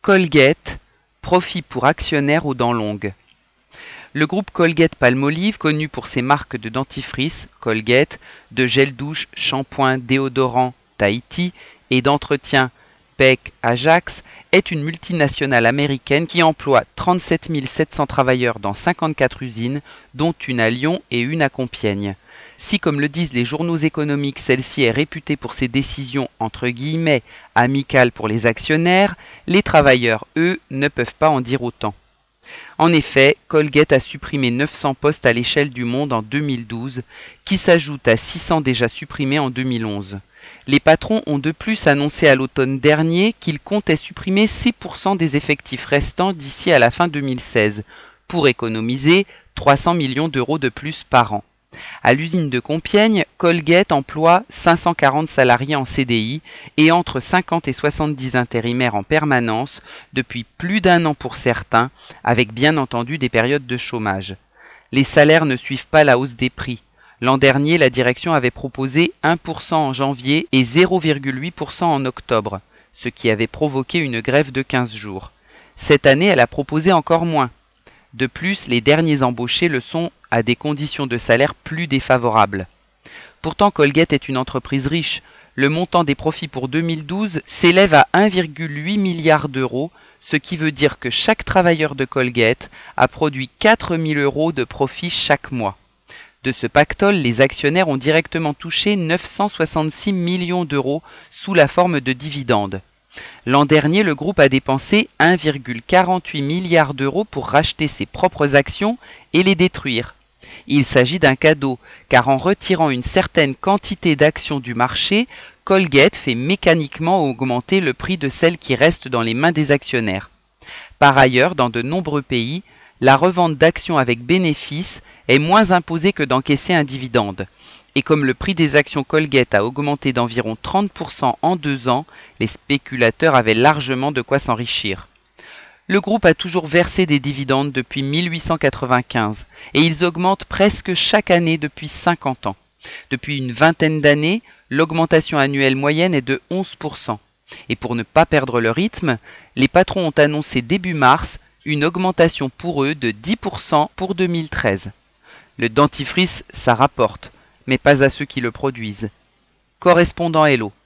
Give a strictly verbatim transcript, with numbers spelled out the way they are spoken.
Colgate, profit pour actionnaires aux dents longues. Le groupe Colgate-Palmolive, connu pour ses marques de dentifrice, Colgate, de gel douche, shampoing, déodorant, Tahiti et d'entretien, Peck, Ajax, est une multinationale américaine qui emploie trente-sept mille sept cents travailleurs dans cinquante-quatre usines, dont une à Lyon et une à Compiègne. Si, comme le disent les journaux économiques, celle-ci est réputée pour ses décisions entre guillemets amicales pour les actionnaires, les travailleurs, eux, ne peuvent pas en dire autant. En effet, Colgate a supprimé neuf cents postes à l'échelle du monde en deux mille douze, qui s'ajoutent à six cents déjà supprimés en deux mille onze. Les patrons ont de plus annoncé à l'automne dernier qu'ils comptaient supprimer six pour cent des effectifs restants d'ici à la fin deux mille seize, pour économiser trois cents millions d'euros de plus par an. À l'usine de Compiègne, Colgate emploie cinq cent quarante salariés en C D I et entre cinquante et soixante-dix intérimaires en permanence depuis plus d'un an pour certains, avec bien entendu des périodes de chômage. Les salaires ne suivent pas la hausse des prix. L'an dernier, la direction avait proposé un pour cent en janvier et zéro virgule huit pour cent en octobre, ce qui avait provoqué une grève de quinze jours. Cette année, elle a proposé encore moins. De plus, les derniers embauchés le sont à des conditions de salaire plus défavorables. Pourtant, Colgate est une entreprise riche. Le montant des profits pour deux mille douze s'élève à un virgule huit milliard d'euros, ce qui veut dire que chaque travailleur de Colgate a produit quatre mille euros de profit chaque mois. De ce pactole, les actionnaires ont directement touché neuf cent soixante-six millions d'euros sous la forme de dividendes. L'an dernier, le groupe a dépensé un virgule quarante-huit milliard d'euros pour racheter ses propres actions et les détruire. Il s'agit d'un cadeau, car en retirant une certaine quantité d'actions du marché, Colgate fait mécaniquement augmenter le prix de celles qui restent dans les mains des actionnaires. Par ailleurs, dans de nombreux pays, la revente d'actions avec bénéfice est moins imposée que d'encaisser un dividende. Et comme le prix des actions Colgate a augmenté d'environ trente pour cent en deux ans, les spéculateurs avaient largement de quoi s'enrichir. Le groupe a toujours versé des dividendes depuis mille huit cent quatre-vingt-quinze et ils augmentent presque chaque année depuis cinquante ans. Depuis une vingtaine d'années, l'augmentation annuelle moyenne est de onze pour cent. Et pour ne pas perdre le rythme, les patrons ont annoncé début mars une augmentation pour eux de dix pour cent pour deux mille treize. Le dentifrice, ça rapporte, mais pas à ceux qui le produisent. Correspondant Hello.